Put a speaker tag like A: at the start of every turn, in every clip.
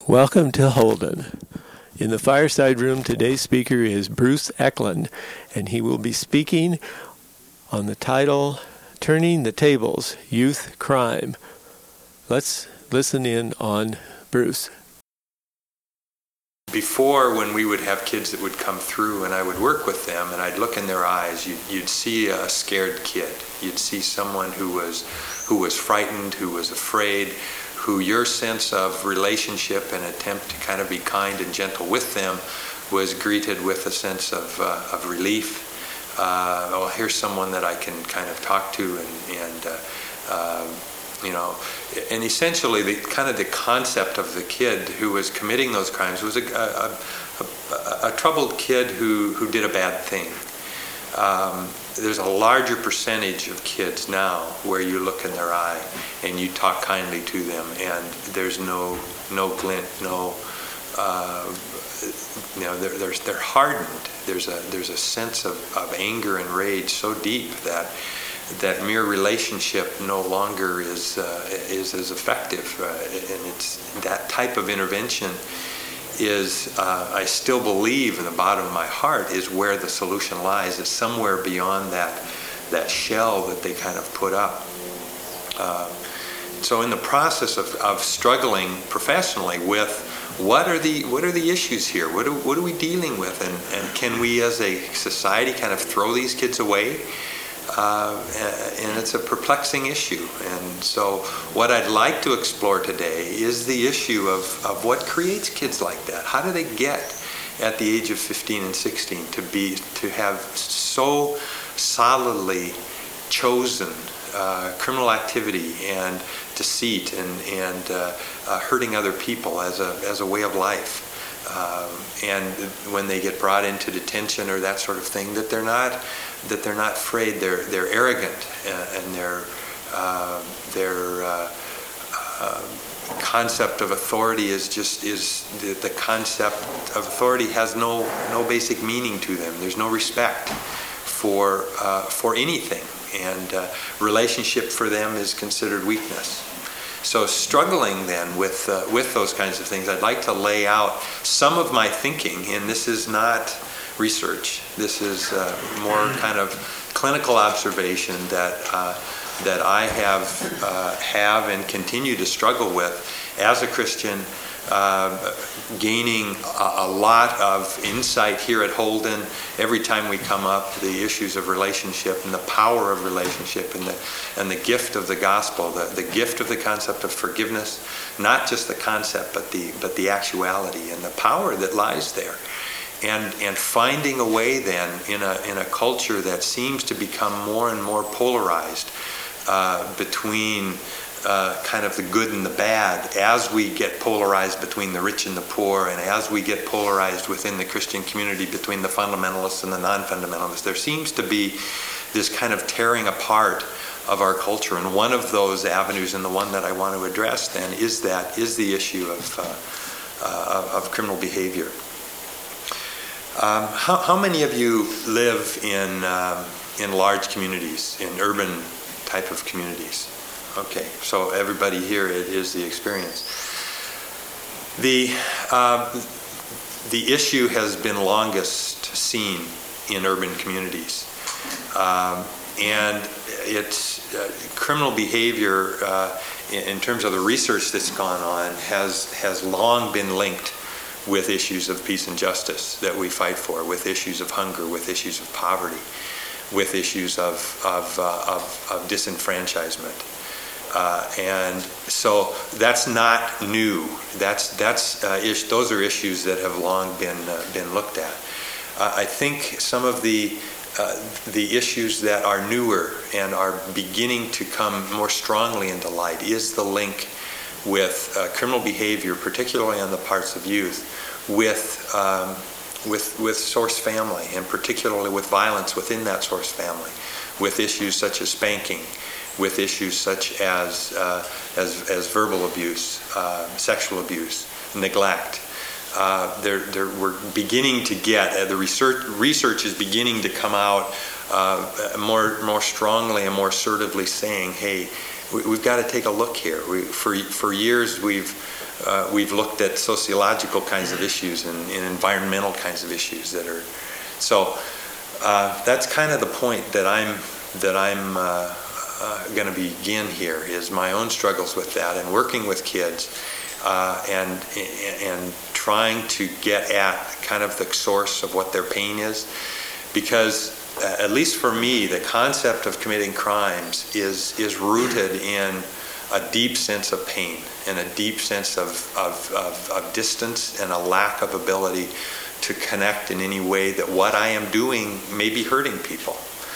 A: Welcome to Holden. In the fireside room, today's speaker is Bruce Eklund, and he will be speaking on the title, Turning the Tables, Youth Crime. Let's listen in on Bruce.
B: Before, when we would have kids that would come through and I would work with them and I'd look in their eyes, you'd see a scared kid. You'd see someone who was frightened, who was afraid, who your sense of relationship and attempt to kind of be kind and gentle with them was greeted with a sense of relief. Oh, here's someone that I can kind of talk to and essentially the concept of the kid who was committing those crimes was a troubled kid who did a bad thing. There's a larger percentage of kids now where you look in their eye and you talk kindly to them, and there's no glint, they're hardened. There's a sense of anger and rage so deep that mere relationship no longer is as effective, and it's that type of intervention is, I still believe in the bottom of my heart, is where the solution lies, is somewhere beyond that shell that they kind of put up. So in the process of struggling professionally with what are the issues here, what are we dealing with, and can we as a society kind of throw these kids away? And it's a perplexing issue. And so what I'd like to explore today is the issue of what creates kids like that. How do they get at the age of 15 and 16 to have so solidly chosen criminal activity and deceit and hurting other people as a way of life? And when they get brought into detention or that sort of thing, that they're not afraid. They're arrogant, and their concept of authority is the concept of authority has no basic meaning to them. There's no respect for anything, and relationship for them is considered weakness. So struggling then with those kinds of things, I'd like to lay out some of my thinking, and this is not research. This is more kind of clinical observation that I have and continue to struggle with as a Christian, gaining a lot of insight here at Holden every time we come up, the issues of relationship and the power of relationship and the gift of the gospel, the gift of the concept of forgiveness, not just the concept but the actuality and the power that lies there. And finding a way then in a culture that seems to become more and more polarized between kind of the good and the bad, as we get polarized between the rich and the poor, and as we get polarized within the Christian community between the fundamentalists and the non-fundamentalists, there seems to be this kind of tearing apart of our culture. And one of those avenues, and the one that I want to address then, is the issue of criminal behavior. How many of you live in large communities, in urban type of communities? Okay, so everybody here, it is the experience. The issue has been longest seen in urban communities, and it's criminal behavior in terms of the research that's gone on has long been linked with issues of peace and justice that we fight for, with issues of hunger, with issues of poverty, with issues of disenfranchisement. And so that's not new. Those are issues that have long been looked at. I think some of the issues that are newer and are beginning to come more strongly into light is the link with criminal behavior, particularly on the parts of youth, with source family, and particularly with violence within that source family, with issues such as spanking, with issues such as verbal abuse, sexual abuse, neglect. We're beginning to get the research is beginning to come out more strongly and more assertively, saying, hey, we've got to take a look here. For years we've looked at sociological kinds of issues and environmental kinds of issues that are so. That's kind of the point that I'm going to begin here, is my own struggles with that and working with kids and trying to get at kind of the source of what their pain is, because at least for me, the concept of committing crimes is rooted in a deep sense of pain and a deep sense of distance and a lack of ability to connect in any way that what I am doing may be hurting people.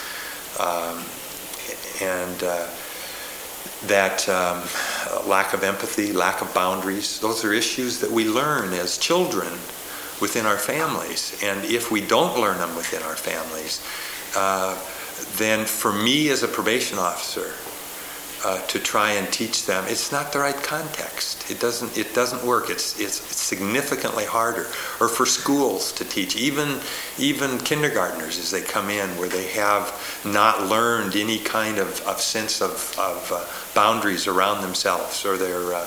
B: That lack of empathy, lack of boundaries, those are issues that we learn as children within our families. And if we don't learn them within our families, then for me as a probation officer, to try and teach them, it's not the right context. It doesn't work. It's significantly harder. Or for schools to teach, even kindergartners as they come in, where they have not learned any kind of sense of boundaries around themselves, or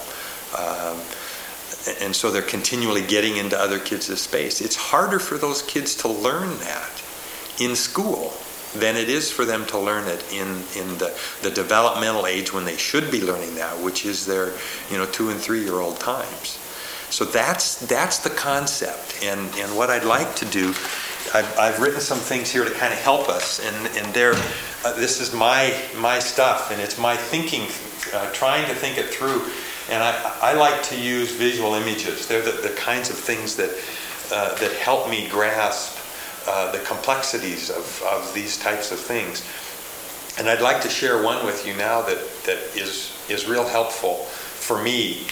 B: and so they're continually getting into other kids' space. It's harder for those kids to learn that in school than it is for them to learn it in the developmental age when they should be learning that, which is their 2 and 3 year old times. So that's the concept, and what I'd like to do, I've written some things here to kind of help us, and this is my stuff, and it's my thinking, trying to think it through, and I like to use visual images. They're the kinds of things that help me grasp the complexities of these types of things. And I'd like to share one with you now that is real helpful for me.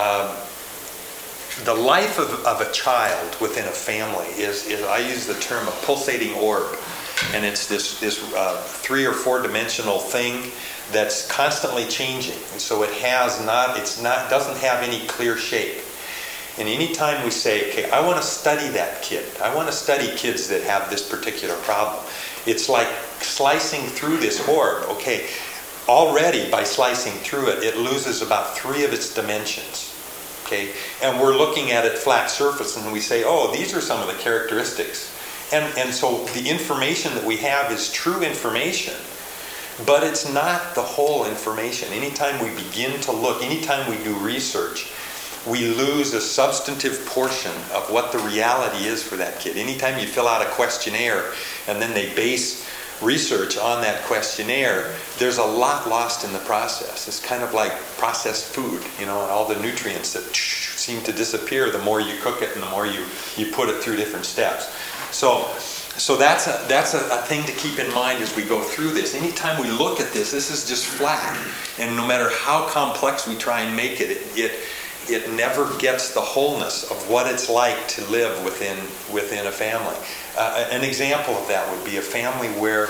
B: The life of a child within a family is I use the term a pulsating orb. And it's this 3 or 4 dimensional thing that's constantly changing. And so doesn't have any clear shape. And anytime we say, okay, I want to study that kid, I want to study kids that have this particular problem, it's like slicing through this orb. Okay, already by slicing through it, it loses about 3 of its dimensions. Okay, and we're looking at it flat surface, and we say, oh, these are some of the characteristics. And so the information that we have is true information, but it's not the whole information. Anytime we begin to look, anytime we do research, we lose a substantive portion of what the reality is for that kid. Anytime you fill out a questionnaire and then they base research on that questionnaire, there's a lot lost in the process. It's kind of like processed food, and all the nutrients that seem to disappear the more you cook it and the more you put it through different steps. So that's a thing to keep in mind as we go through this. Anytime we look at this is just flat. And no matter how complex we try and make it never gets the wholeness of what it's like to live within a family. An example of that would be a family where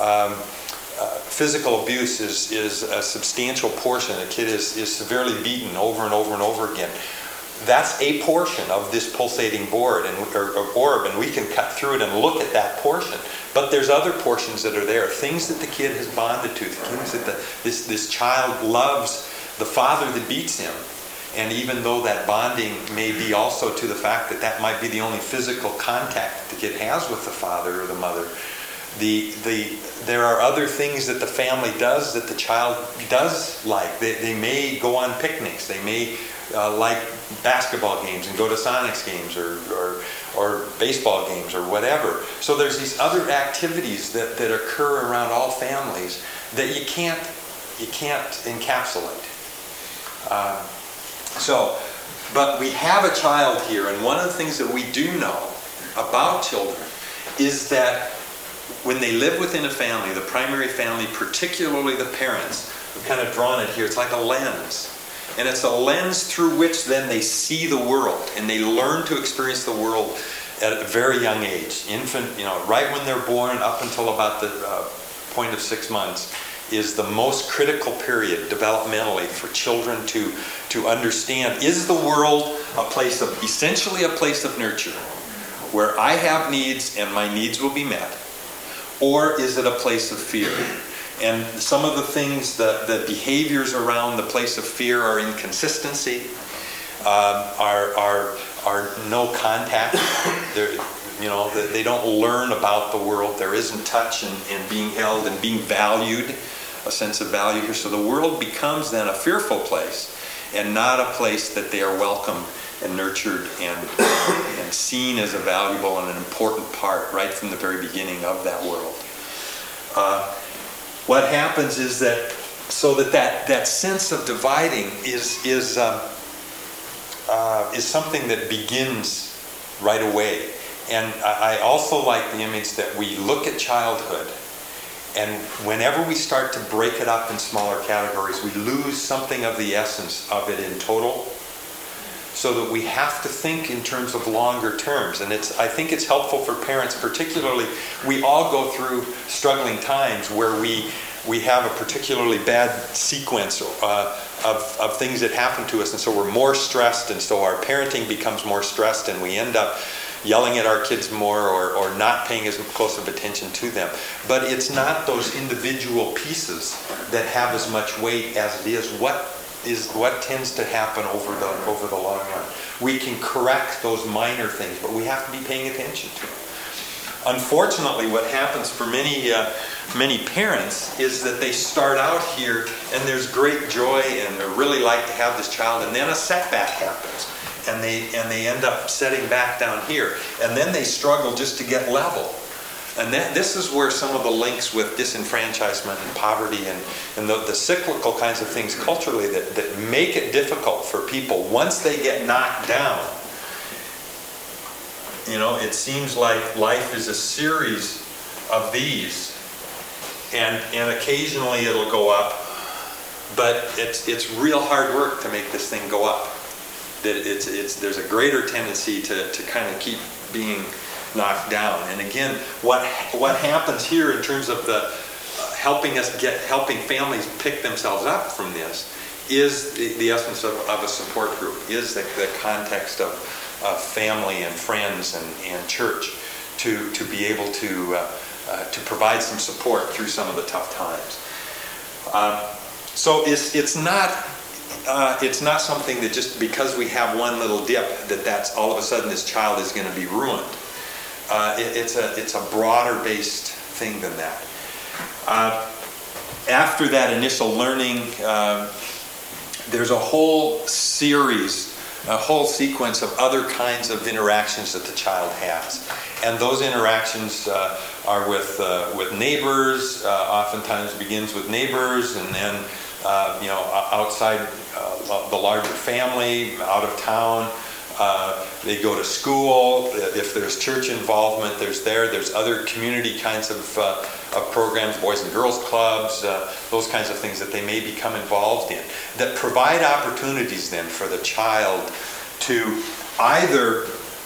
B: physical abuse is a substantial portion. A kid is severely beaten over and over and over again. That's a portion of this pulsating orb, and we can cut through it and look at that portion. But there's other portions that are there, things that the kid has bonded to, things that this child loves the father that beats him. And even though that bonding may be also to the fact that might be the only physical contact that the kid has with the father or the mother, there are other things that the family does that the child does like. They may go on picnics. They may like basketball games and go to Sonics games or baseball games or whatever. So there's these other activities that occur around all families that you can't encapsulate. But we have a child here, and one of the things that we do know about children is that when they live within a family, the primary family, particularly the parents, we've kind of drawn it here, it's like a lens. And it's a lens through which then they see the world, and they learn to experience the world at a very young age. Infant, right when they're born up until about the point of 6 months is the most critical period developmentally for children to understand, is the world essentially a place of nurture, where I have needs and my needs will be met? Or is it a place of fear? And some of the things, the behaviors around the place of fear are inconsistency, are no contact. They don't learn about the world. There isn't touch and being held and being valued, a sense of value here. So the world becomes then a fearful place and not a place that they are welcomed and nurtured and seen as a valuable and an important part right from the very beginning of that world. What happens is that sense of dividing is something that begins right away. And I also like the image that we look at childhood, and whenever we start to break it up in smaller categories, we lose something of the essence of it in total, so that we have to think in terms of longer terms. And I think it's helpful for parents, particularly. We all go through struggling times where we have a particularly bad sequence of things that happen to us, and so we're more stressed, and so our parenting becomes more stressed, and we end up yelling at our kids more or not paying as close of attention to them. But it's not those individual pieces that have as much weight as it is what tends to happen over the long run. We can correct those minor things, but we have to be paying attention to them. Unfortunately, what happens for many parents is that they start out here and there's great joy and they really like to have this child, and then a setback happens and they end up setting back down here, and then they struggle just to get level. And this is where some of the links with disenfranchisement and poverty and the cyclical kinds of things culturally that make it difficult for people once they get knocked down. It seems like life is a series of these, and occasionally it'll go up, but it's real hard work to make this thing go up. There's a greater tendency to kind of keep being knocked down. And again, what happens here in terms of the helping families pick themselves up from this is the essence of a support group, is the context of family and friends and church to be able to provide some support through some of the tough times. So it's not something that just because we have one little dip that's all of a sudden this child is going to be ruined. It's a broader based thing than that. After that initial learning, there's a whole sequence of other kinds of interactions that the child has, and those interactions are with neighbors. Oftentimes begins with neighbors, and then outside the larger family, out of town. They go to school. If there's church involvement, there's other community kinds of programs, boys and girls clubs, those kinds of things that they may become involved in, that provide opportunities then for the child to either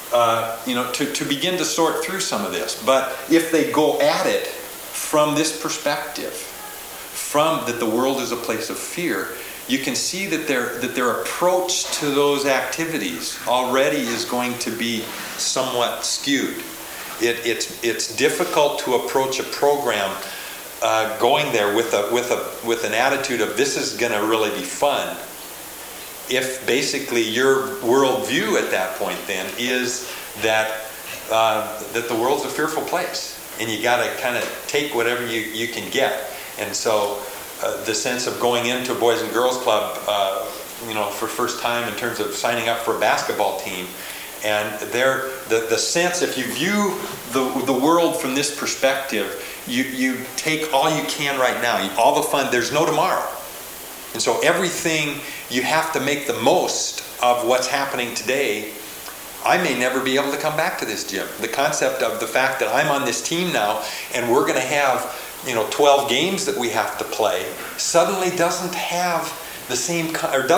B: to begin to sort through some of this. But if they go at it from this perspective, from that the world is a place of fear, you can see that their approach to those activities already is going to be somewhat skewed. It's difficult to approach a program going there with an attitude of this is going to really be fun, if basically your worldview at that point then is that the world's a fearful place and you got to kind of take whatever you can get. And so the sense of going into a Boys and Girls Club, for first time in terms of signing up for a basketball team, and the sense, if you view the world from this perspective, you take all you can right now, all the fun. There's no tomorrow, and so everything you have to make the most of what's happening today. I may never be able to come back to this gym. The concept of the fact that I'm on this team now and we're going to have 12 games that we have to play suddenly doesn't have the same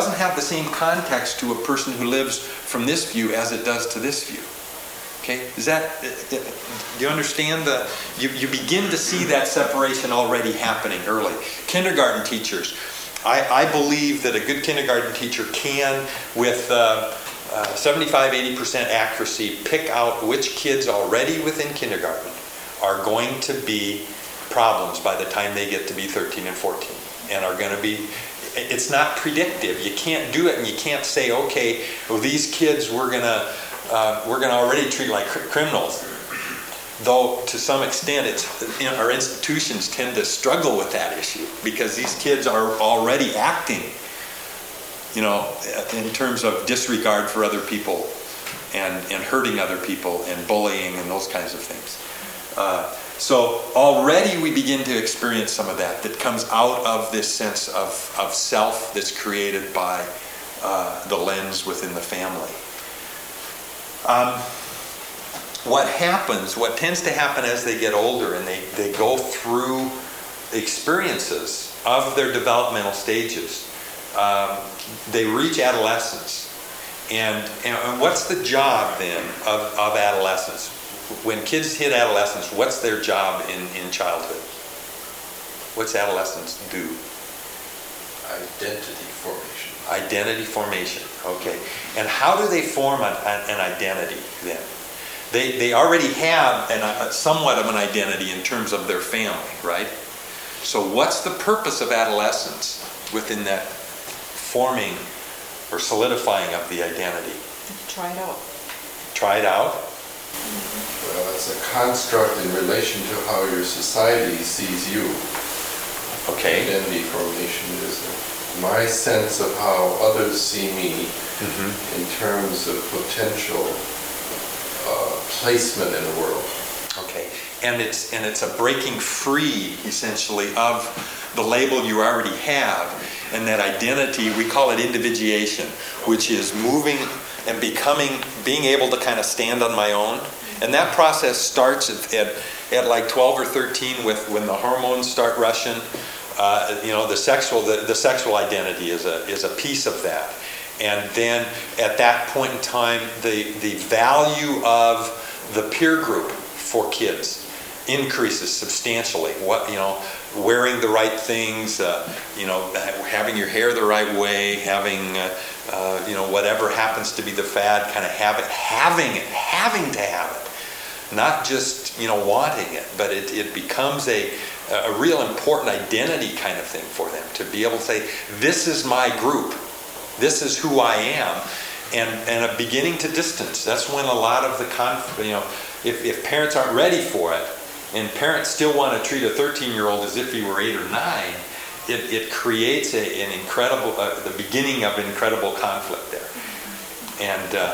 B: context to a person who lives from this view as it does to this view. Okay, do you understand you begin to see that separation already happening early. Kindergarten teachers, I believe that a good kindergarten teacher can, with 75-80% accuracy, pick out which kids already within kindergarten are going to be problems by the time they get to be 13 and 14, and are going to be. It's not predictive. You can't do it, and you can't say, okay, well, these kids we're gonna already treat like criminals. Though to some extent, our institutions tend to struggle with that issue because these kids are already acting, in terms of disregard for other people and hurting other people and bullying and those kinds of things. So already we begin to experience some of that comes out of this sense of self that's created by the lens within the family. What tends to happen as they get older and they go through experiences of their developmental stages, they reach adolescence. And what's the job then of adolescence? When kids hit adolescence, what's their job in childhood? What's adolescents do?
C: Identity formation.
B: Identity formation, okay. And how do they form an identity then? They already have somewhat of an identity in terms of their family, right? So what's the purpose of adolescence within that forming or solidifying of the identity?
D: Try it out.
B: Try it out?
C: Well, it's a construct in relation to how your society sees you.
B: Okay.
C: Identity formation is my sense of how others see me in terms of potential placement in the world.
B: Okay. And it's a breaking free, essentially, of the label you already have, and that identity, we call it individuation, which is moving and being able to kind of stand on my own. And that process starts at like 12 or 13 when the hormones start rushing. The sexual identity is a piece of that. And then at that point in time, the value of the peer group for kids increases substantially. Wearing the right things, having your hair the right way, having whatever happens to be the fad, kind of having to have it, not just wanting it, but it becomes a real important identity kind of thing for them to be able to say, this is my group, this is who I am, and a beginning to distance. That's when a lot of the if parents aren't ready for it, and parents still want to treat a 13-year-old as if he were 8 or 9, it creates an incredible, the beginning of incredible conflict there.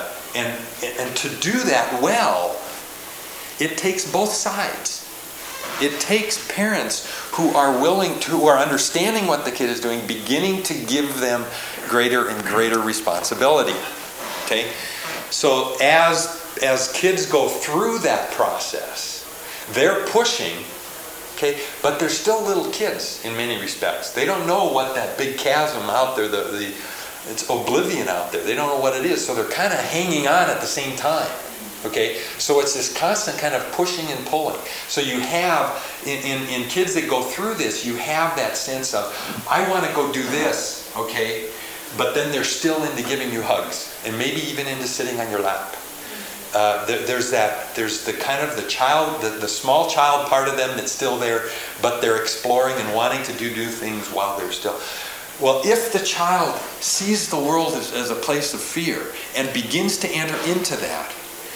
B: And to do that well, it takes both sides. It takes parents who are understanding what the kid is doing, beginning to give them greater and greater responsibility. Okay? So as kids go through that process, they're pushing, okay, but they're still little kids in many respects. They don't know what that big chasm out there, it's oblivion out there. They don't know what it is, so they're kind of hanging on at the same time. Okay, so it's this constant kind of pushing and pulling. So you have, in kids that go through this, you have that sense of, I want to go do this, okay, but then they're still into giving you hugs, and maybe even into sitting on your lap. There's the kind of the child, the small child part of them that's still there, but they're exploring and wanting to do things while they're still. Well, if the child sees the world as a place of fear and begins to enter into that,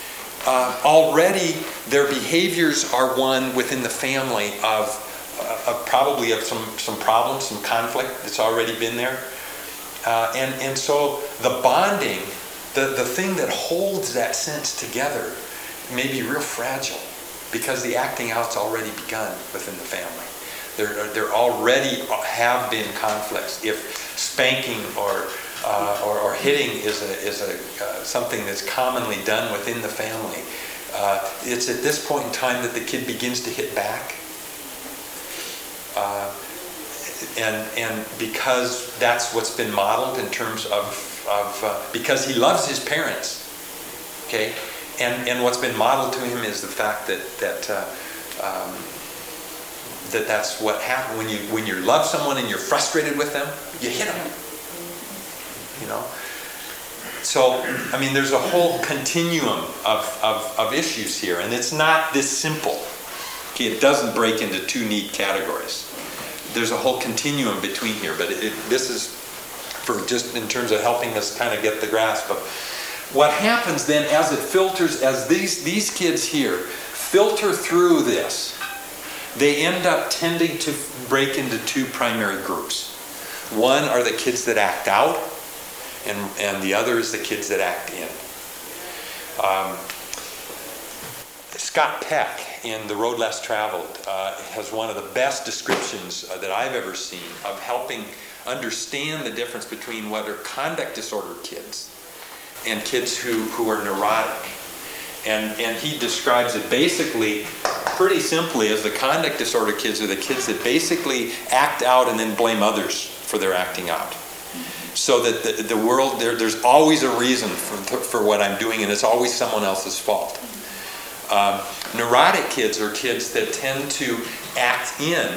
B: already their behaviors are one within the family of probably of some problems, some conflict that's already been there, and so the bonding, the thing that holds that sense together, may be real fragile because the acting out's already begun within the family. There already have been conflicts. If spanking or hitting is something that's commonly done within the family, it's at this point in time that the kid begins to hit back, and because that's what's been modeled in terms of because he loves his parents, okay, and what's been modeled to him is the fact that's what happens when you love someone and you're frustrated with them, you hit them. So, I mean, there's a whole continuum of issues here, and it's not this simple. Okay, it doesn't break into two neat categories. There's a whole continuum between here, but this is for just in terms of helping us kind of get the grasp of what happens then as it filters, as these kids here filter through this. They end up tending to break into two primary groups. One are the kids that act out, and the other is the kids that act in. Scott Peck in The Road Less Traveled has one of the best descriptions that I've ever seen of helping understand the difference between what are conduct disorder kids and kids who are neurotic. And he describes it basically pretty simply as the conduct disorder kids are the kids that basically act out and then blame others for their acting out. So that the world, there's always a reason for what I'm doing, and it's always someone else's fault. Neurotic kids are kids that tend to act in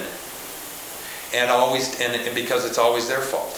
B: and because it's always their fault.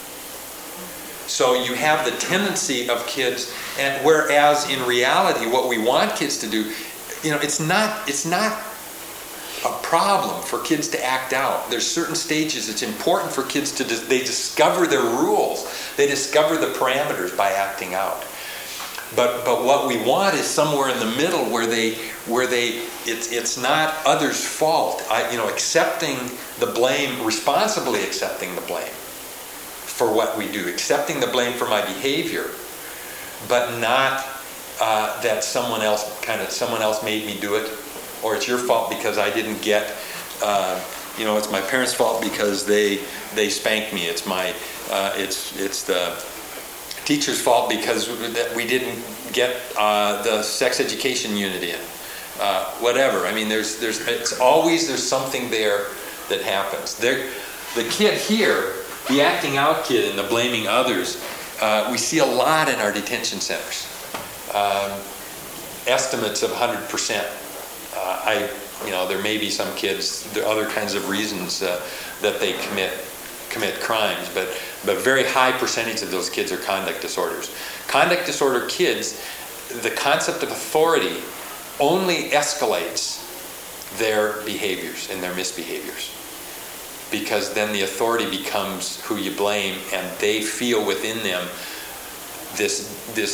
B: So you have the tendency of kids, and whereas in reality what we want kids to do, it's not a problem for kids to act out. There's certain stages it's important for kids to they discover their rules. They discover the parameters by acting out. But what we want is somewhere in the middle where it's not others' fault. Accepting the blame, responsibly accepting the blame for what we do, accepting the blame for my behavior, but not that someone else made me do it, or it's your fault because I didn't get. It's my parents' fault because they spanked me. It's the teacher's fault because we didn't get the sex education unit in. Whatever. I mean, there's something there that happens. The kid here, the acting out kid and the blaming others, we see a lot in our detention centers. Estimates of 100%. There may be some kids, there are other kinds of reasons that they commit crimes, but very high percentage of those kids are conduct disorders. Conduct disorder kids, the concept of authority only escalates their behaviors and their misbehaviors, because then the authority becomes who you blame, and they feel within them this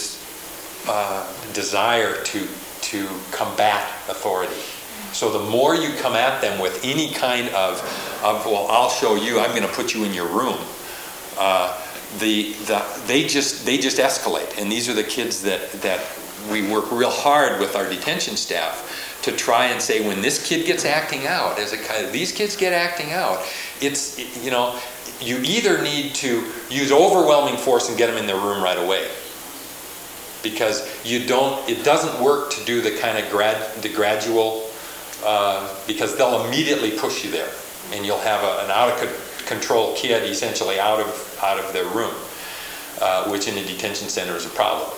B: desire to combat authority. So the more you come at them with any kind of well, I'll show you, I'm going to put you in your room, they just escalate. And these are the kids that we work real hard with our detention staff to try and say, when this kid gets acting out, these kids get acting out, you either need to use overwhelming force and get them in their room right away, because it doesn't work to do the kind of gradual, because they'll immediately push you there, and you'll have an out of control kid essentially out of their room, which in a detention center is a problem.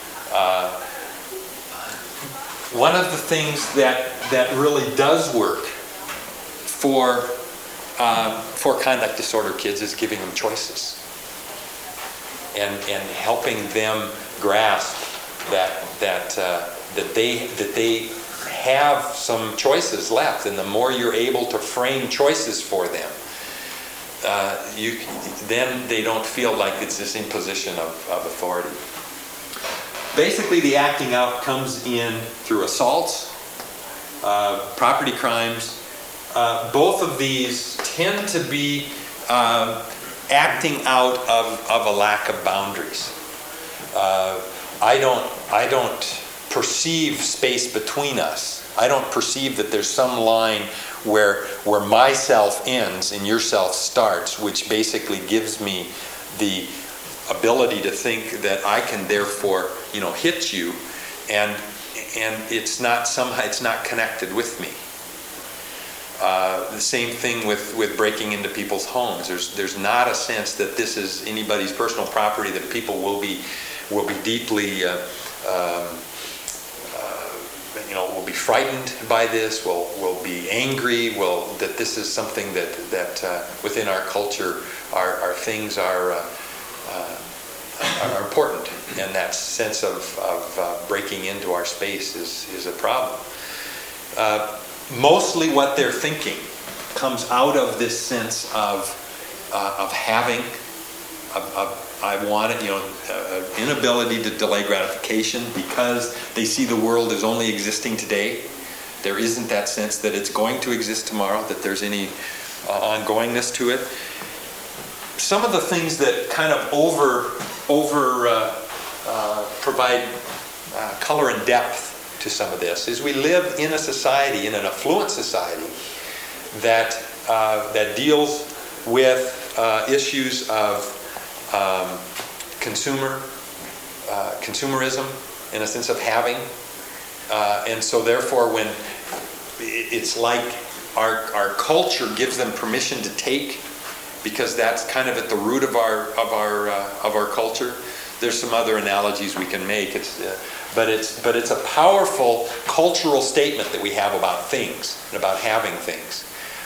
B: One of the things that really does work for conduct disorder kids is giving them choices and helping them grasp that they have some choices left, and the more you're able to frame choices for them, then they don't feel like it's this imposition of authority. Basically, the acting out comes in through assaults, property crimes. Both of these tend to be acting out of a lack of boundaries. I don't perceive space between us. I don't perceive that there's some line where my self ends and your self starts, which basically gives me the ability to think that I can therefore, hit you, and it's not connected with me. The same thing with breaking into people's homes. There's not a sense that this is anybody's personal property, that people will be deeply will be frightened by this, will be angry, that this is something that within our culture our things are important, and that sense of breaking into our space is a problem. mostly what they're thinking comes out of this sense of having, I want it, inability to delay gratification because they see the world as only existing today. There isn't that sense that it's going to exist tomorrow, that there's any ongoingness to it. Some of the things that kind of provide color and depth to some of this is we live in a society, in an affluent society, that deals with issues of consumerism, in a sense of having, and so therefore when it's like our culture gives them permission to take, because that's kind of at the root of our culture. There's some other analogies we can make. But it's a powerful cultural statement that we have about things and about having things.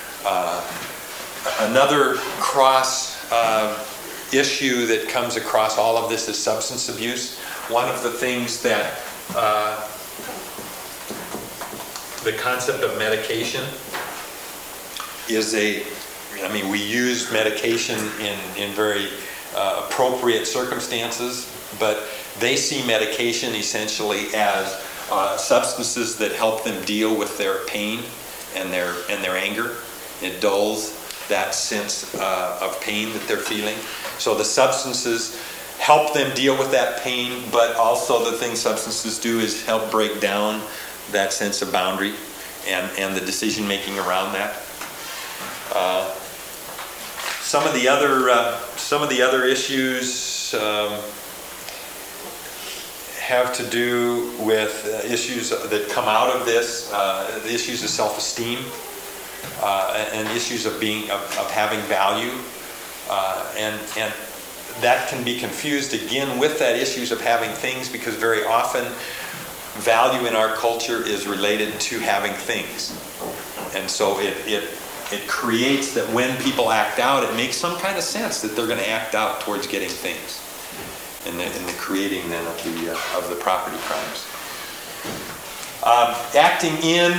B: Another cross issue that comes across all of this is substance abuse. One of the things that the concept of medication is we use medication in very appropriate circumstances, but they see medication essentially as substances that help them deal with their pain and their anger. It dulls that sense of pain that they're feeling. So the substances help them deal with that pain, but also the thing substances do is help break down that sense of boundary and the decision making around that. Some of the other issues have to do with issues that come out of this, the issues of self-esteem and issues of having value, and that can be confused again with that issues of having things, because very often value in our culture is related to having things, and so it creates that when people act out, it makes some kind of sense that they're going to act out towards getting things, in the creating then of the property crimes. Acting in,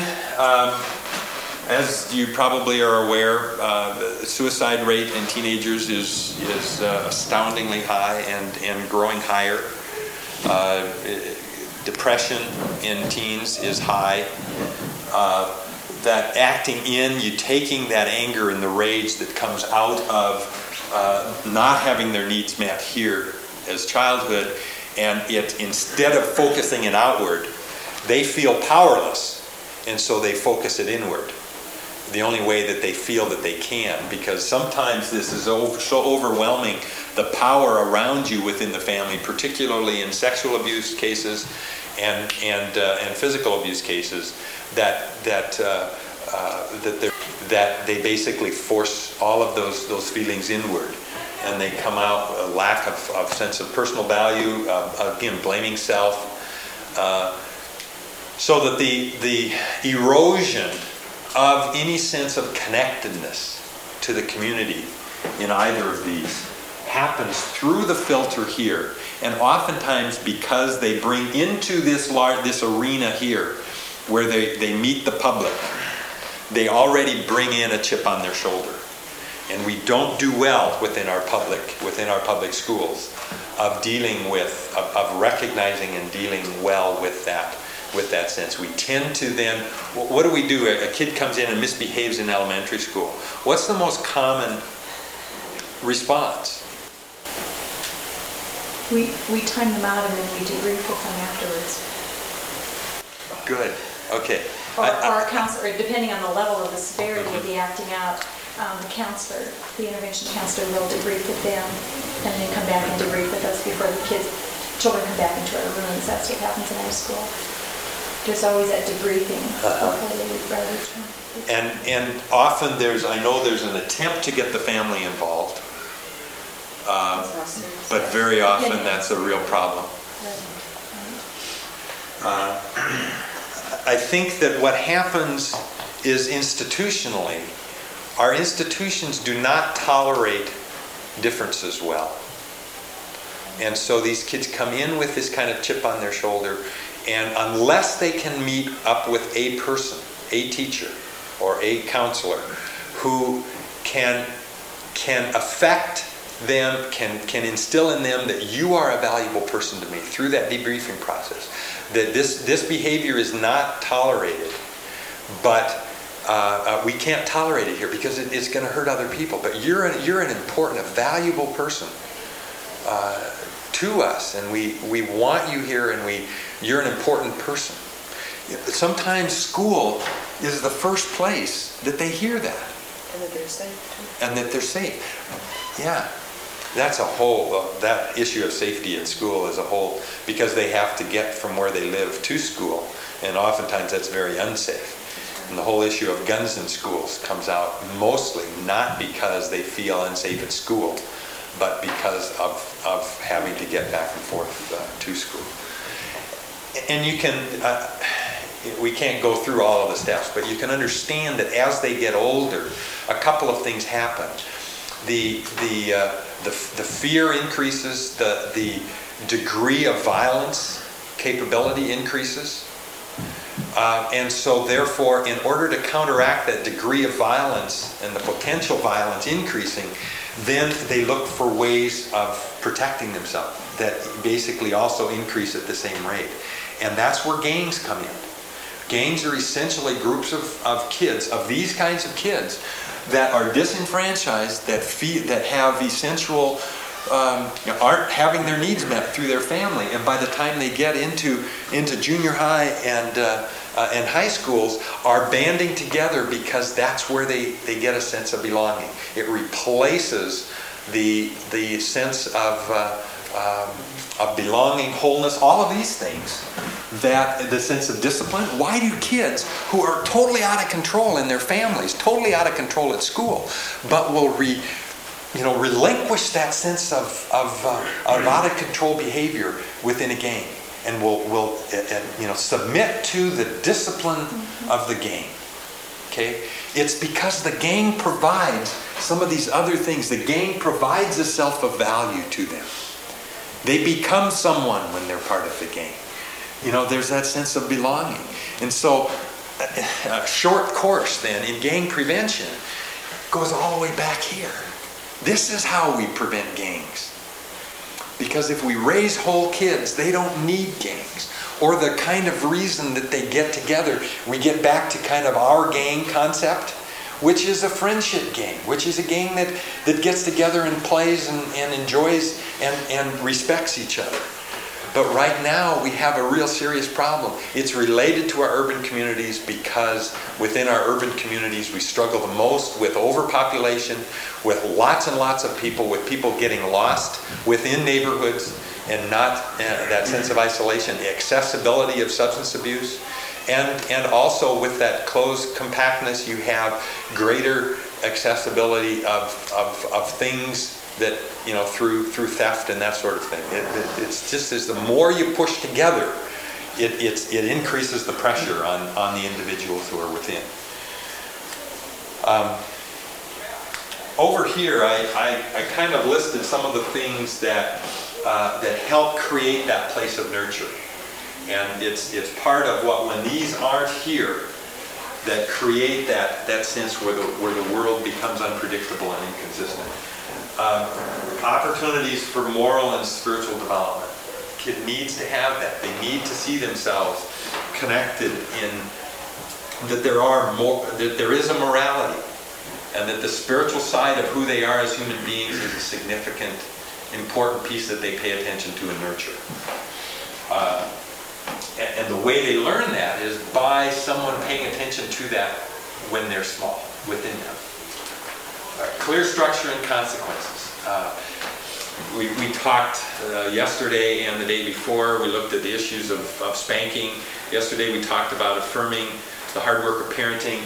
B: as you probably are aware, the suicide rate in teenagers is astoundingly high and growing higher. Depression in teens is high. That acting in, you taking that anger and the rage that comes out of not having their needs met here as childhood, and it, instead of focusing it outward, they feel powerless, and so they focus it inward. The only way that they feel that they can, because sometimes this is so overwhelming, the power around you within the family, particularly in sexual abuse cases and physical abuse cases, that they basically force all of those feelings inward, and they come out a lack of sense of personal value, again blaming self, so that the erosion of any sense of connectedness to the community in either of these happens through the filter here, and oftentimes because they bring into this arena here where they meet the public, they already bring in a chip on their shoulder, and we don't do well within our public schools of dealing with, of recognizing and dealing well with that sense. We tend to then, what do we do? A kid comes in and misbehaves in elementary school. What's the most common response?
D: We time them out and then we debrief with them afterwards.
B: Good. Okay.
D: Or counselor, depending on the level of the severity of the acting out, the intervention counselor will debrief with them and then come back and debrief with us before the children come back into our rooms. That's what happens in our school. There's always that debriefing.
B: And often I know there's an attempt to get the family involved, but very often that's a real problem. I think that what happens is institutionally, our institutions do not tolerate differences well. And so these kids come in with this kind of chip on their shoulder, and unless they can meet up with a person, a teacher or a counselor who can affect them, can instill in them that you are a valuable person to me through that debriefing process, that this behavior is not tolerated, but we can't tolerate it here because it's going to hurt other people. But you're an important, a valuable person to us, and we want you here, and you're an important person. Sometimes school is the first place that they hear that.
E: And that they're safe too.
B: And that they're safe. Yeah. That's a whole, that issue of safety at school is a whole, because they have to get from where they live to school, and oftentimes that's very unsafe. And the whole issue of guns in schools comes out mostly not because they feel unsafe at school, but because of having to get back and forth to school. And you can, we can't go through all of the steps, but you can understand that as they get older, a couple of things happen. The fear increases, the degree of violence capability increases. And so therefore, in order to counteract that degree of violence and the potential violence increasing, then they look for ways of protecting themselves that basically also increase at the same rate. And that's where gangs come in. Gangs are essentially groups of kids, of these kinds of kids, that are disenfranchised, that have essential, aren't having their needs met through their family, and by the time they get into junior high and high schools, are banding together because that's where they get a sense of belonging. It replaces the sense of belonging, wholeness, all of these things. That the sense of discipline. Why do kids who are totally out of control in their families, totally out of control at school, but will relinquish that sense of out of control behavior within a gang, and will submit to the discipline of the gang? Okay, it's because the gang provides some of these other things. The gang provides a self of value to them. They become someone when they're part of the gang. There's that sense of belonging. And so a short course then in gang prevention goes all the way back here. This is how we prevent gangs. Because if we raise whole kids, they don't need gangs. Or the kind of reason that they get together, we get back to kind of our gang concept, which is a friendship gang, which is a gang that gets together and plays and enjoys and respects each other. But right now, we have a real serious problem. It's related to our urban communities because within our urban communities, we struggle the most with overpopulation, with lots and lots of people, with people getting lost within neighborhoods and not that sense of isolation, the accessibility of substance abuse. And also with that closed compactness, you have greater accessibility of things that, through theft and that sort of thing. It's just as the more you push together, it increases the pressure on the individuals who are within. Over here, I kind of listed some of the things that help create that place of nurture. And it's part of what, when these aren't here, that create that sense where the world becomes unpredictable and inconsistent. Opportunities for moral and spiritual development. Kid needs to have that. They need to see themselves connected in that there is a morality, and that the spiritual side of who they are as human beings is a significant, important piece that they pay attention to and nurture. And the way they learn that is by someone paying attention to that when they're small, within them. Clear structure and consequences. We talked yesterday and the day before. We looked at the issues of spanking. Yesterday we talked about affirming the hard work of parenting.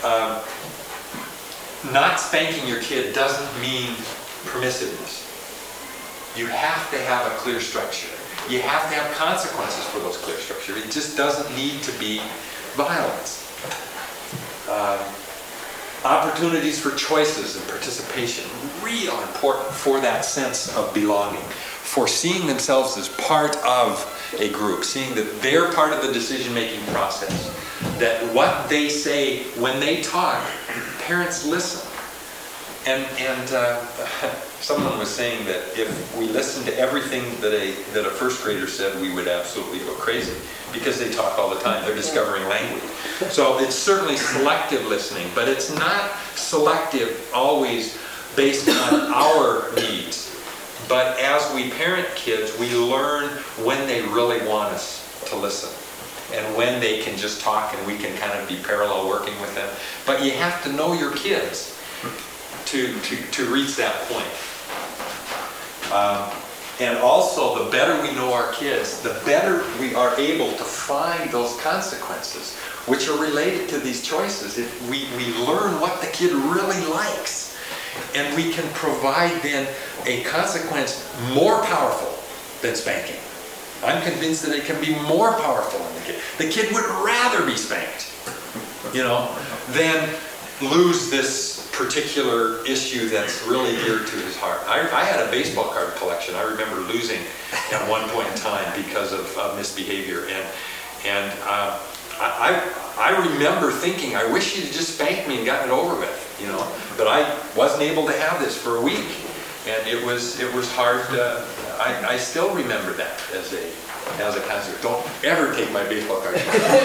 B: Not spanking your kid doesn't mean permissiveness. You have to have a clear structure. You have to have consequences for those clear structures. It just doesn't need to be violence. opportunities for choices and participation, real important for that sense of belonging, for seeing themselves as part of a group, seeing that they're part of the decision-making process, that what they say when they talk, parents listen. And someone was saying that if we listened to everything that a first grader said, we would absolutely go crazy, because they talk all the time. They're discovering language. So it's certainly selective listening, but it's not selective always based on our needs. But as we parent kids, we learn when they really want us to listen, and when they can just talk and we can kind of be parallel working with them. But you have to know your kids to reach that point. And also, the better we know our kids, the better we are able to find those consequences which are related to these choices. If we learn what the kid really likes, and we can provide then a consequence more powerful than spanking. I'm convinced that it can be more powerful in the kid. The kid would rather be spanked, than lose this particular issue that's really dear to his heart. I had a baseball card collection. I remember losing at one point in time because of misbehavior, and I remember thinking, I wish he'd just spanked me and gotten it over with, But I wasn't able to have this for a week, and it was hard. I still remember that as a consequence. Don't ever take my baseball card.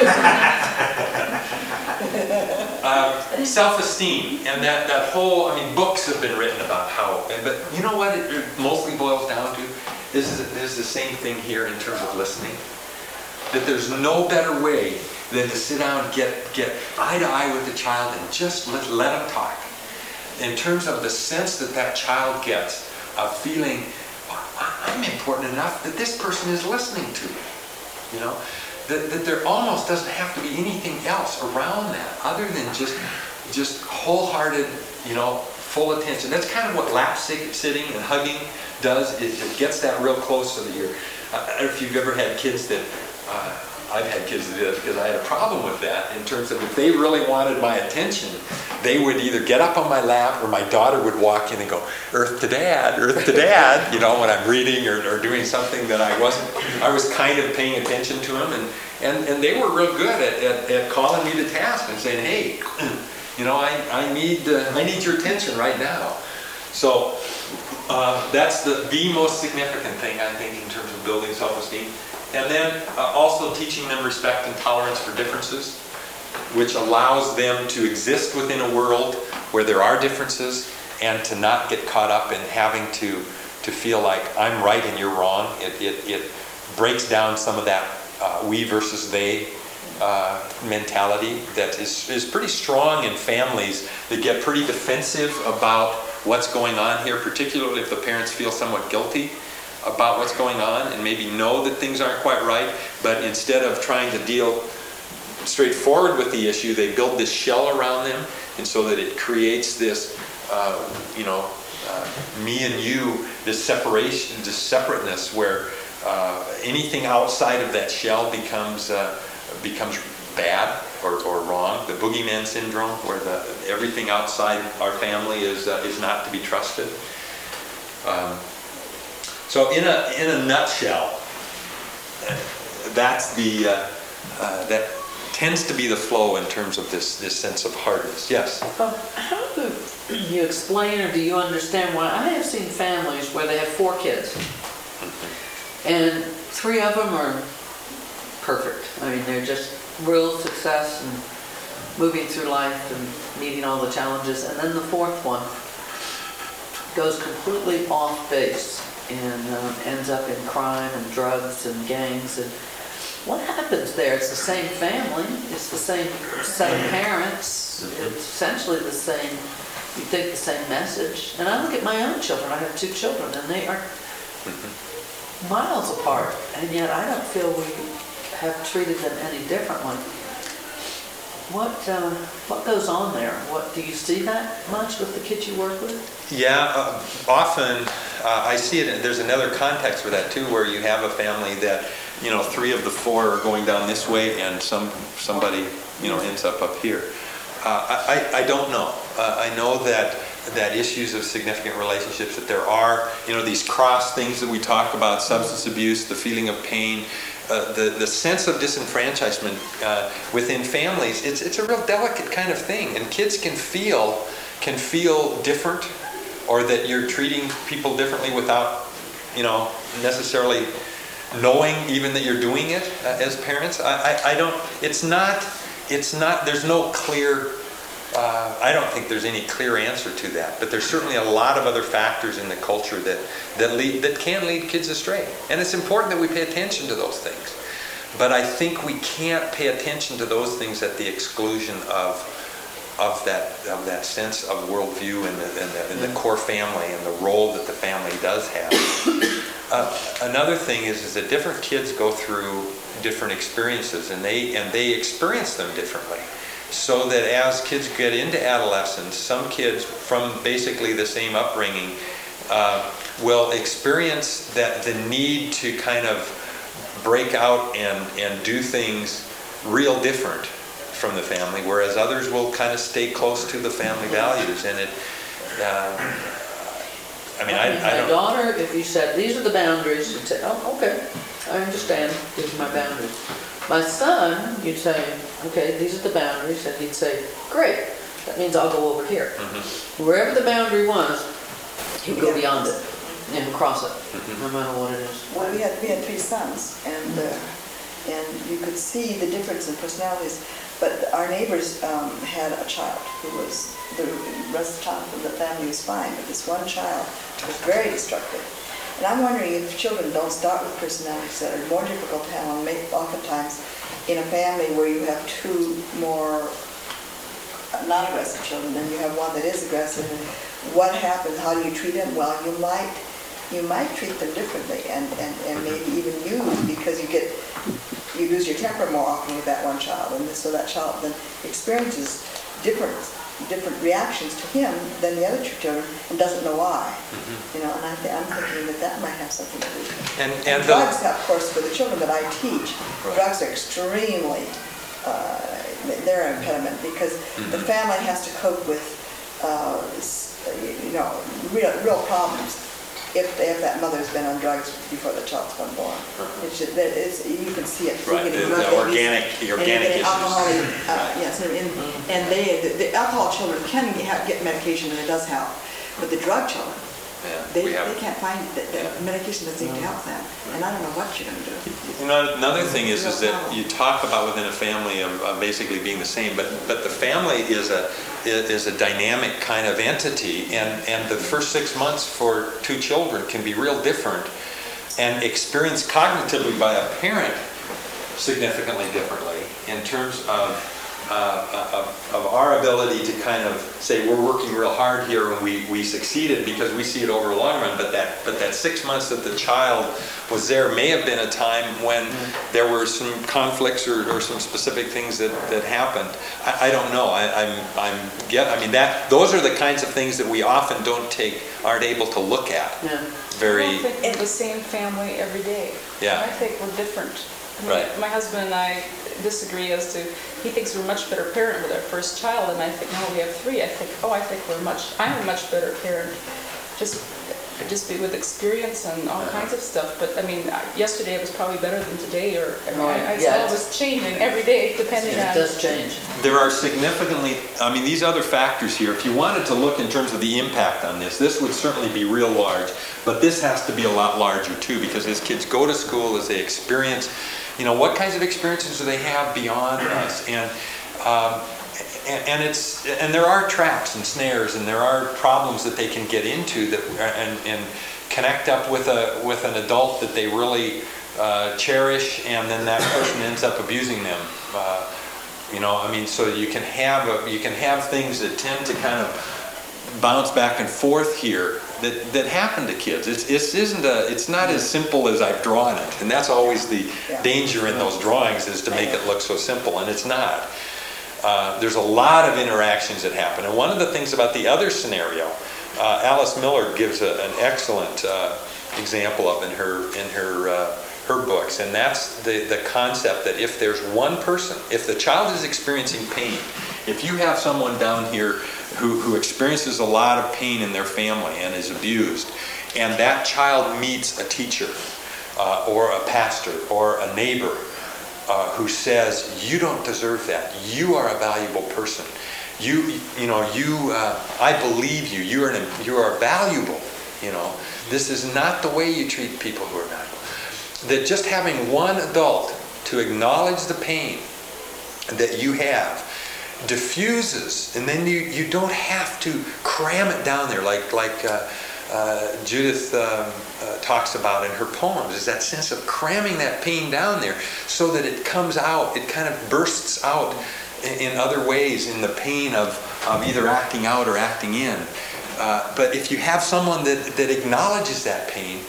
B: Self-esteem, and that whole, books have been written about how, but you know what it mostly boils down to? Is the same thing here in terms of listening. That there's no better way than to sit down and get eye to eye with the child and just let them talk. In terms of the sense that child gets of feeling, I'm important enough that this person is listening to me. That there almost doesn't have to be anything else around that other than just wholehearted, full attention. That's kind of what lap sitting and hugging does. It gets that real close so that you're. I don't know if you've ever had kids that. I've had kids that did it because I had a problem with that in terms of if they really wanted my attention, they would either get up on my lap or my daughter would walk in and go, Earth to Dad, when I'm reading or doing something that I was kind of paying attention to them, and they were real good at calling me to task and saying, hey, I need your attention right now. So that's the most significant thing, I think, in terms of building self-esteem. And then also teaching them respect and tolerance for differences, which allows them to exist within a world where there are differences and to not get caught up in having to feel like I'm right and you're wrong. It breaks down some of that we versus they mentality that is pretty strong in families that get pretty defensive about what's going on here, particularly if the parents feel somewhat guilty about what's going on and maybe know that things aren't quite right, but instead of trying to deal straightforward with the issue, they build this shell around them, and so that it creates this, me and you, this separation, this separateness, where anything outside of that shell becomes bad or wrong. The boogeyman syndrome, where everything outside our family is not to be trusted. So in a nutshell, that's that tends to be the flow in terms of this sense of hardness. Yes?
F: How do you explain, or do you understand why I have seen families where they have 4 kids and 3 of them are perfect. They're just real success and moving through life and meeting all the challenges, and then the 4th one goes completely off base and ends up in crime and drugs and gangs. And what happens there? It's the same family, it's the same set of parents, it's essentially the same, you think the same message. And I look at my own children, I have 2 children, and they are miles apart, and yet I don't feel we have treated them any differently. What goes on there? Do you see that much with the kids you work with?
B: Yeah, often I see it. There's another context for that too, where you have a family that 3 of the 4 are going down this way, and somebody ends up here. I don't know. I know that issues of significant relationships, that there are, these cross things that we talk about, substance abuse, the feeling of pain, the sense of disenfranchisement within families. It's a real delicate kind of thing, and kids can feel different, or that you're treating people differently without, necessarily knowing even that you're doing it as parents. I don't. It's not. There's no clear. I don't think there's any clear answer to that, but there's certainly a lot of other factors in the culture that can lead kids astray, and it's important that we pay attention to those things. But I think we can't pay attention to those things at the exclusion of that sense of worldview and the core family and the role that the family does have. Another thing is that different kids go through different experiences, and they experience them differently. So that as kids get into adolescence, some kids from basically the same upbringing will experience the need to kind of break out and do things real different from the family, whereas others will kind of stay close to the family values. And I don't.
F: My daughter, if you said, these are the boundaries, you'd say, oh, okay, I understand, these are my boundaries. My son, you'd say, okay, these are the boundaries, and he'd say, great, that means I'll go over here. Mm-hmm. Wherever the boundary was, he'd go beyond it and cross it, no matter what it is.
E: Well, we had 3 sons, and you could see the difference in personalities. But our neighbors had a child who was, the rest of the family was fine, but this one child was very destructive. And I'm wondering if children don't start with personalities that are more difficult to handle. Oftentimes, in a family where you have 2 more non-aggressive children, and you have one that is aggressive, and what happens? How do you treat them? Well, you might treat them differently, and maybe even you, because you lose your temper more often with that one child, and so that child then experiences different reactions to him than the other 2 children, and doesn't know why. And I'm thinking that might have something to do with it. And drugs, of course, for the children that I teach, drugs are extremely they're an impediment, because the family has to cope with real problems if that mother's been on drugs before the child's been born. You can see it.
B: Right, the organic issues.
E: Alcohol, yes, and the alcohol children can get medication, and it does help, but the drug children, they can't find it. The medication doesn't seem to help them, and I don't know what you're going to do.
B: Another thing is that you talk about within a family of basically being the same, but the family is a dynamic kind of entity, and the first 6 months for 2 children can be real different, and experienced cognitively by a parent significantly differently in terms of our ability to kind of say we're working real hard here and we succeeded because we see it over a long run, but that 6 months that the child was there may have been a time when there were some conflicts or some specific things that happened. I don't know. Those are the kinds of things that we often aren't able to look at.
E: Yeah.
B: Very.
G: I don't think we're the same family every day.
B: Yeah.
G: I think we're different.
B: Right.
G: My husband and I disagree as to, he thinks we're a much better parent with our first child, and I think, no, we have 3. I'm a much better parent. Just be with experience and all kinds of stuff. But yesterday it was probably better than today, I saw it was changing every day depending on.
F: It does change.
B: There are significantly, these other factors here, if you wanted to look in terms of the impact on this would certainly be real large, but this has to be a lot larger too, because as kids go to school, as they experience, what kinds of experiences do they have beyond us? And there are traps and snares, and there are problems that they can get into and connect up with an adult that they really cherish, and then that person ends up abusing them. So you can have things that tend to kind of bounce back and forth here that happen to kids. It's not as simple as I've drawn it, and that's always the danger in those drawings, is to make it look so simple, and it's not. There's a lot of interactions that happen, and one of the things about the other scenario, Alice Miller gives an excellent example of in her books, and that's the concept that if there's one person, if the child is experiencing pain, if you have someone down here who experiences a lot of pain in their family and is abused, and that child meets a teacher or a pastor or a neighbor who says, you don't deserve that. You are a valuable person. I believe you. You are valuable. This is not the way you treat people who are valuable. That just having one adult to acknowledge the pain that you have diffuses, and then you don't have to cram it down there like Judith talks about in her poems, is that sense of cramming that pain down there so that it comes out, it kind of bursts out in other ways in the pain of either acting out or acting in. But if you have someone that acknowledges that pain,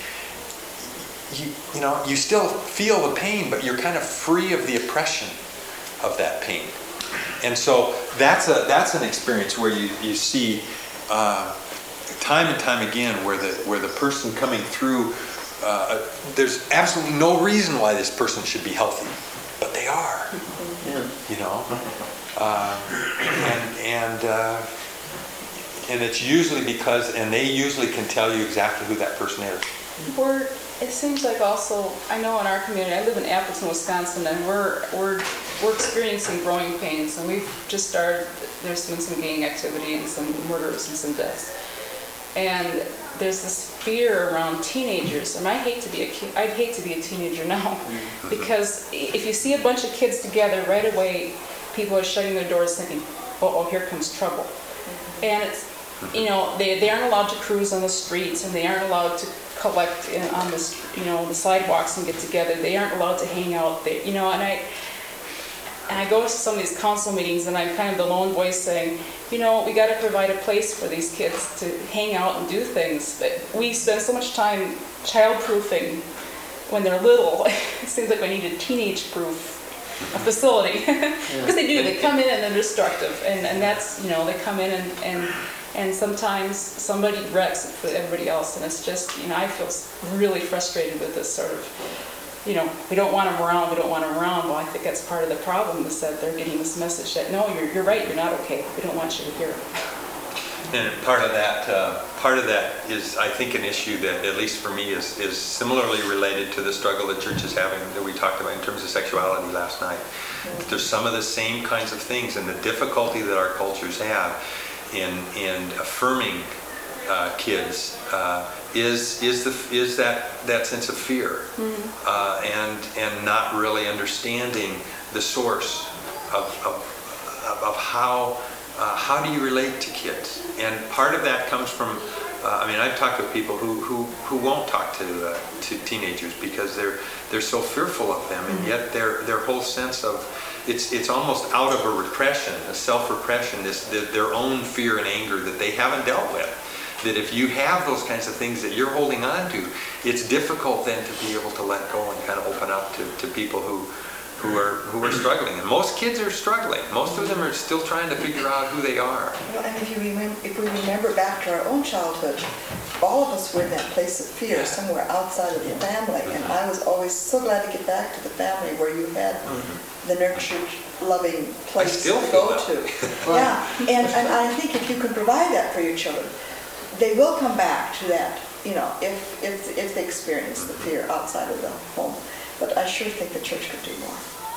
B: you still feel the pain, but you're kind of free of the oppression of that pain. And so that's an experience where you see time and time again where the person coming through, there's absolutely no reason why this person should be healthy, but they are. And it's usually because, and they usually can tell you exactly who that person is.
G: It seems like also, I know in our community, I live in Appleton, Wisconsin, and we're experiencing growing pains, and we've just started, there's been some gang activity and some murders and some deaths. And there's this fear around teenagers, and I'd hate to be a teenager now, because if you see a bunch of kids together, right away, people are shutting their doors thinking, oh, here comes trouble. And it's, they aren't allowed to cruise on the streets, and they aren't allowed to collect on this, the sidewalks and get together. They aren't allowed to hang out there, and I go to some of these council meetings, and I'm kind of the lone voice saying, we got to provide a place for these kids to hang out and do things. But we spend so much time child-proofing when they're little. It seems like we need a teenage-proof facility. Because they do. They come in and they're destructive. And that's, they come in and sometimes somebody wrecks it for everybody else. And it's just, I feel really frustrated with this sort of, we don't want them around, Well, I think that's part of the problem, is that they're getting this message that, no, you're right, you're not okay. We don't want you to hear it.
B: And part of that is, I think, an issue that, at least for me, is similarly related to the struggle the church is having that we talked about in terms of sexuality last night. Mm-hmm. There's some of the same kinds of things, and the difficulty that our cultures have in affirming kids is that sense of fear, and not really understanding the source of how do you relate to kids. And part of that comes from I've talked with people who won't talk to teenagers because they're so fearful of them, and yet their whole sense of it's almost out of a repression, a self-repression, their own fear and anger that they haven't dealt with. That if you have those kinds of things that you're holding on to, it's difficult then to be able to let go and kind of open up to people who are struggling. And most kids are struggling. Most of them are still trying to figure out who they are.
E: And if we remember back to our own childhood, all of us were in that place of fear, somewhere outside of the family. And I was always so glad to get back to the family where you had the nurtured, loving place to go to. Yeah, and I think if you can provide that for your children, they will come back to that, if they experience the fear outside of the home. But I sure think the church could do more.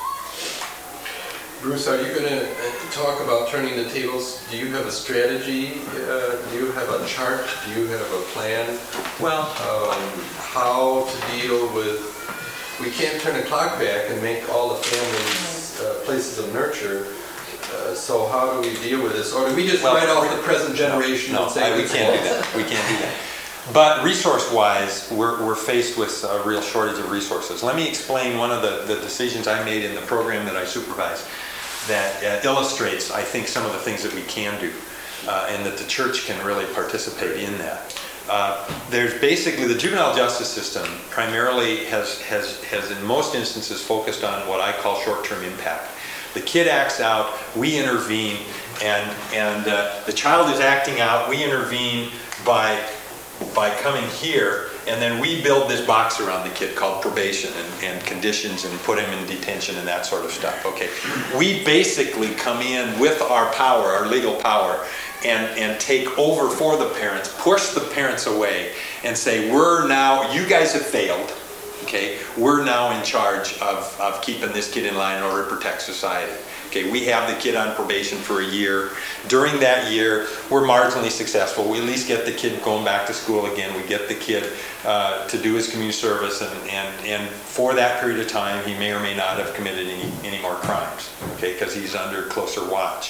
C: Bruce, are you going to talk about turning the tables? Do you have a strategy? Do you have a chart? Do you have a plan?
B: Well,
C: how to deal with, we can't turn the clock back and make all the families places of nurture. So how do we deal with this? Or do we just write off the present generation and say
B: we can't do that. We can't do that. But resource-wise, we're faced with a real shortage of resources. Let me explain one of the decisions I made in the program that I supervise that illustrates, I think, some of the things that we can do, and that the church can really participate in that. There's basically, the juvenile justice system primarily has in most instances focused on what I call short-term impact. The kid acts out, we intervene, and the child is acting out, we intervene by coming here, and then we build this box around the kid called probation and conditions and put him in detention and that sort of stuff. Okay, we basically come in with our power, our legal power, and take over for the parents, push the parents away, and say, you guys have failed. Okay, we're now in charge of keeping this kid in line in order to protect society. Okay, we have the kid on probation for a year. During that year, we're marginally successful. We at least get the kid going back to school again. We get the kid to do his community service, and for that period of time, he may or may not have committed any more crimes. Okay, because he's under closer watch.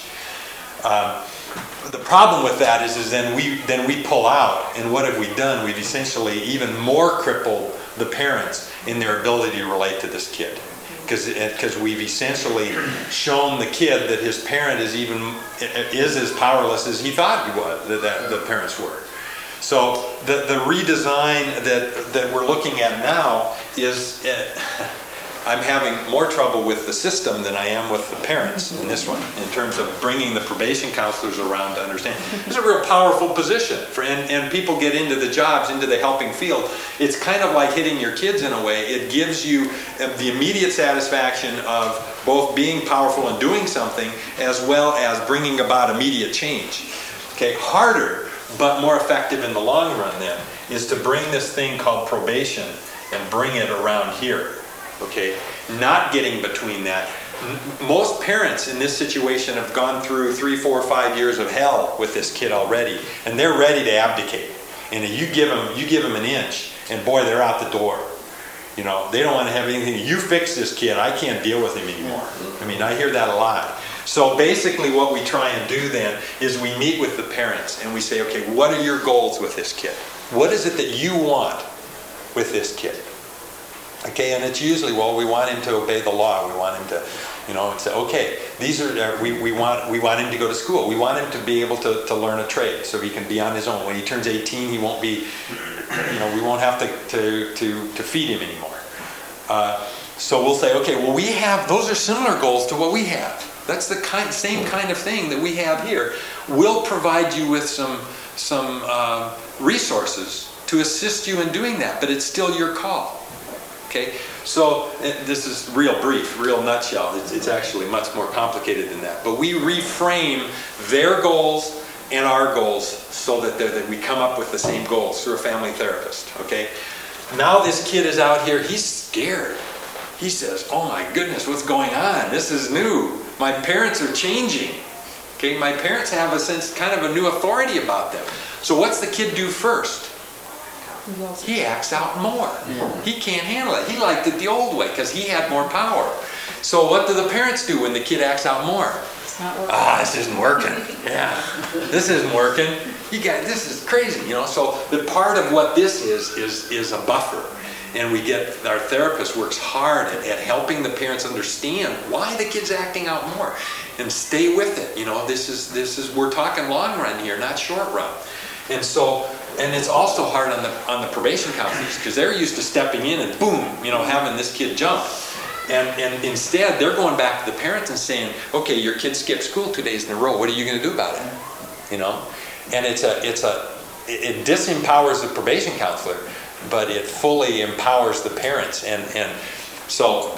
B: The problem with that is then we pull out, and what have we done? We've essentially even more crippled the parents in their ability to relate to this kid, because we've essentially shown the kid that his parent is as powerless as he thought he was, that the parents were. So the redesign that we're looking at now is. I'm having more trouble with the system than I am with the parents in this one, in terms of bringing the probation counselors around to understand. It's a real powerful position, and people get into the jobs, into the helping field. It's kind of like hitting your kids in a way. It gives you the immediate satisfaction of both being powerful and doing something, as well as bringing about immediate change. Okay, harder, but more effective in the long run then, is to bring this thing called probation and bring it around here. Okay, not getting between that. Most parents in this situation have gone through 3, 4, 5 years of hell with this kid already, and they're ready to abdicate. And you give them an inch, and boy, they're out the door. You know, they don't want to have anything. You fix this kid. I can't deal with him anymore. I mean, I hear that a lot. So basically what we try and do then is we meet with the parents and we say, okay, what are your goals with this kid? What is it that you want with this kid? Okay, and it's usually, we want him to obey the law. We want him to, say, okay, these are we want him to go to school. We want him to be able to learn a trade so he can be on his own. When he turns 18, he won't be, we won't have to feed him anymore. So we'll say, okay, well, those are similar goals to what we have. That's the same kind of thing that we have here. We'll provide you with some resources to assist you in doing that, but it's still your call. Okay, so this is real brief, real nutshell. It's actually much more complicated than that. But we reframe their goals and our goals so that we come up with the same goals through a family therapist. Okay, now this kid is out here. He's scared. He says, "Oh my goodness, what's going on? This is new. My parents are changing. Okay, my parents have a sense, kind of a new authority about them. So what's the kid do first? He acts out more. Yeah. He can't handle it. He liked it the old way because he had more power. So what do the parents do when the kid acts out more?
G: It's not working.
B: This isn't working. Yeah, this isn't working. This is crazy, So the part of what this is a buffer. And our therapist works hard at helping the parents understand why the kid's acting out more and stay with it. This is we're talking long run here, not short run. And it's also hard on the probation counselors because they're used to stepping in and boom, having this kid jump. And instead, they're going back to the parents and saying, okay, your kid skipped school 2 days in a row. What are you going to do about it? And it disempowers the probation counselor, but it fully empowers the parents. And so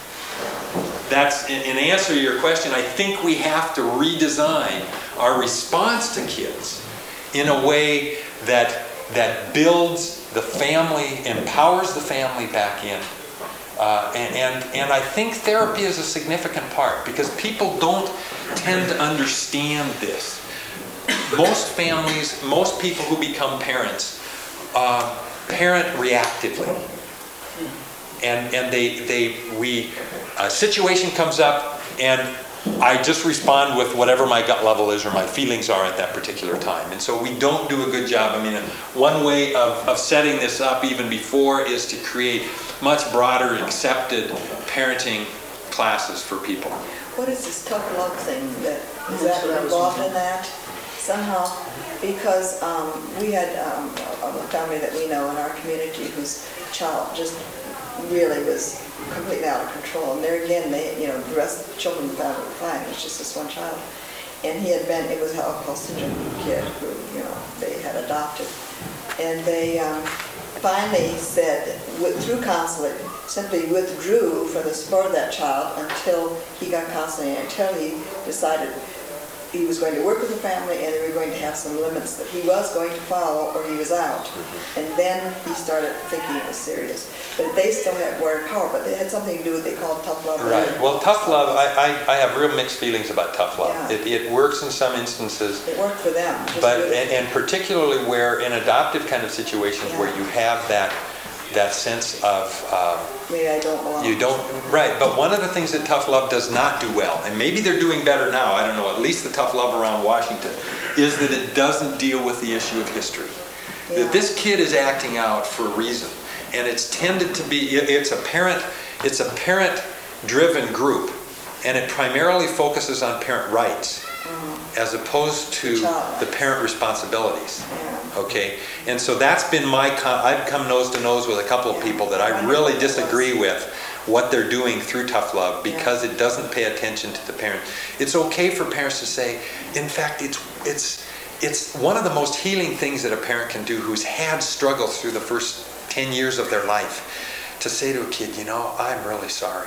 B: that's, in answer to your question, I think we have to redesign our response to kids in a way that builds the family, empowers the family back in. And I think therapy is a significant part because people don't tend to understand this. Most families, most people who become parents, parent reactively. And a situation comes up and I just respond with whatever my gut level is or my feelings are at that particular time. And so we don't do a good job. I mean, one way of setting this up even before is to create much broader accepted parenting classes for people.
E: What is this tough love thing that involved in that somehow? Because we had a family that we know in our community whose child just really was completely out of control. And there again, the rest of the children in the family were fine. It was just this one child. And it was an alcohol syndrome kid who, they had adopted. And they finally said, through counseling, simply withdrew from the support of that child until he got counseling, until he decided he was going to work with the family, and they were going to have some limits that he was going to follow, or he was out. And then he started thinking it was serious. But they still had word power, but they had something to do with what they called tough love.
B: Right. Well, tough love, I have real mixed feelings about tough love.
E: Yeah.
B: It works in some instances.
E: It worked for them.
B: But and particularly where in adoptive kind of situations where you have that sense of
E: maybe I don't belong.
B: you don't, right. But one of the things that tough love does not do well, and maybe they're doing better now, I don't know, at least the tough love around Washington, is that it doesn't deal with the issue of history.
E: Yeah.
B: That this kid is acting out for a reason, and it's tended to be, it's a parent driven group, and it primarily focuses on parent rights as opposed to the parent responsibilities. Okay, and so that's been I've come nose to nose with a couple of people that I really disagree with what they're doing through tough love, because it doesn't pay attention to the parent. It's okay for parents to say, in fact, it's one of the most healing things that a parent can do who's had struggles through the first 10 years of their life, to say to a kid, you know, I'm really sorry.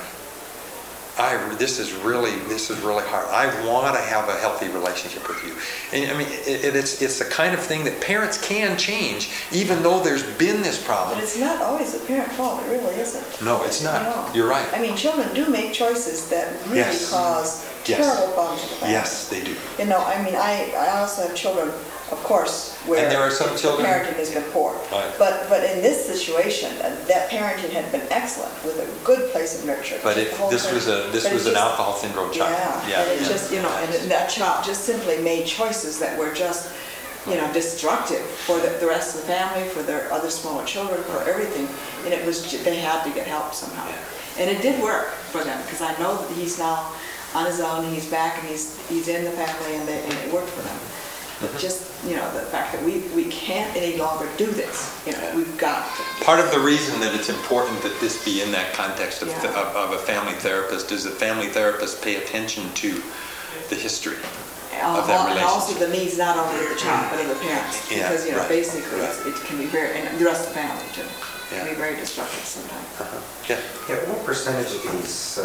B: This is really hard. I want to have a healthy relationship with you. And I mean, it's the kind of thing that parents can change, even though there's been this problem.
E: But it's not always the parent's fault. It really isn't.
B: No, it's not.
E: No.
B: You're right.
E: I mean, children do make choices that really cause terrible problems to the family.
B: Yes, they do.
E: You know, I mean, I also have children, of course, where
B: And there are some children-
E: parenting has been poor.
B: Right.
E: But in this situation, that parenting had been excellent with a good place of nurture.
B: But
E: The whole
B: this
E: thing.
B: was
E: But it's
B: an
E: just-
B: alcohol syndrome child.
E: And it just, you know, and that child just simply made choices that were just, you know, destructive for the rest of the family, for their other smaller children, for everything. And it was, they had to get help somehow. And it did work for them, because I know that he's now on his own, and he's back, and he's in the family, and it worked for them. But just, you know, the fact that we can't any longer do this, you know, we've got to.
B: Part of the reason that it's important that this be in that context of a family therapist is that family therapists pay attention to the history of that
E: And also
B: relationship.
E: the needs not only of the child, but of the parents.
B: Yeah,
E: Because, you know,
B: right,
E: basically,
B: right.
E: it can be very, and the rest of the family too,
B: Yeah.
E: can be very destructive sometimes.
B: Yeah.
H: Yeah, what percentage of these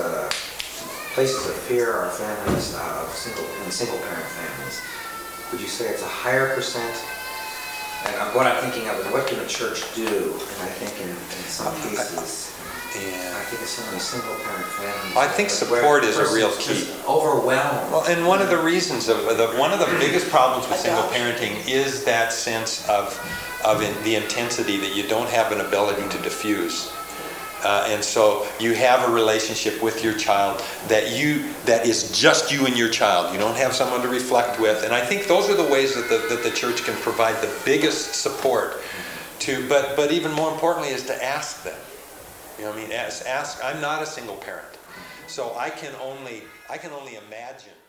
H: places of fear are families of single parent families? Would you say it's a higher percent? And what I'm thinking of is, what can the church do? And I think in some cases, I think it's some of the single parent families.
B: I think support is a real key.
H: Overwhelmed.
B: Well, and one of the reasons one of the biggest problems with single parenting is that sense of the intensity that you don't have an ability to diffuse. And so you have a relationship with your child that is just you and your child. You don't have someone to reflect with. And I think those are the ways that the church can provide the biggest support to. But even more importantly is to ask them. You know what I mean? Ask. I'm not a single parent, so I can only imagine